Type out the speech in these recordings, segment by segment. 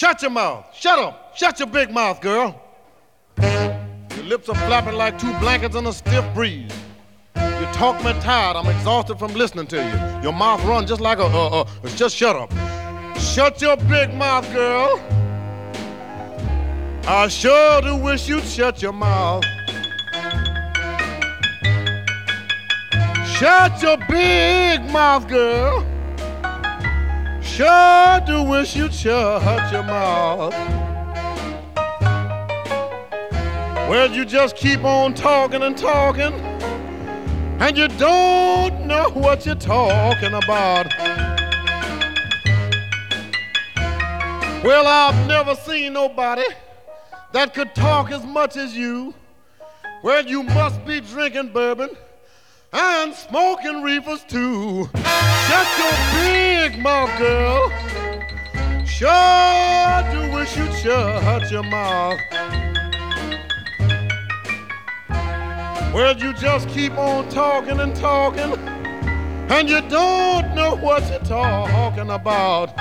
Shut your mouth. Shut up. Shut your big mouth, girl. Your lips are flapping like two blankets in a stiff breeze. You talk me tired. I'm exhausted from listening to you. Your mouth runs just like just shut up. Shut your big mouth, girl. I sure do wish you'd shut your mouth. Shut your big mouth, girl. Sure do wish you'd shut your mouth. Well, you just keep on talking and talking, and you don't know what you're talking about. Well, I've never seen nobody that could talk as much as you. Well, you must be drinking bourbon and smoking reefers too. Shut your big mouth, girl. Sure do wish you'd shut your mouth. Well, you just keep on talking and talking, and you don't know what you're talking about.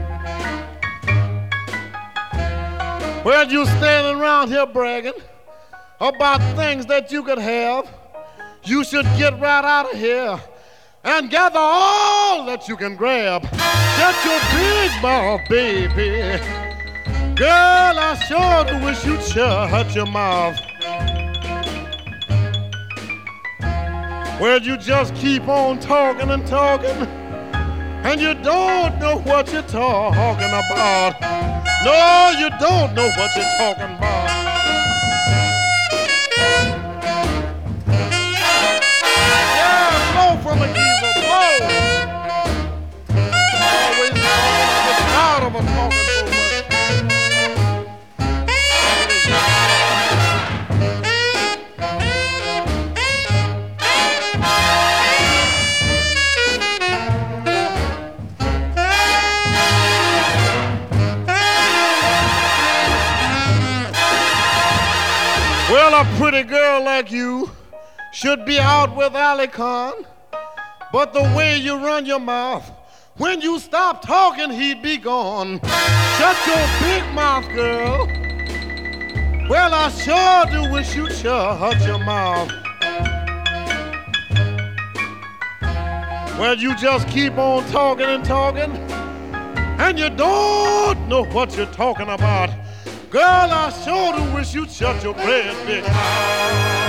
Well, you standing around here bragging about things that you could have. You should get right out of here and gather all that you can grab. Shut your big mouth, baby. Girl, I sure do wish you'd shut your mouth. Well, you just keep on talking and talking, and you don't know what you're talking about. No, you don't know what you're talking about. From a geezer, blow. Always get tired of us talking so much. Well, a pretty girl like you should be out with Ali Khan. But the way you run your mouth, when you stop talking, he'd be gone. Shut your big mouth, girl. Well, I sure do wish you'd shut your mouth. Well, you just keep on talking and talking, and you don't know what you're talking about. Girl, I sure do wish you'd shut your big mouth.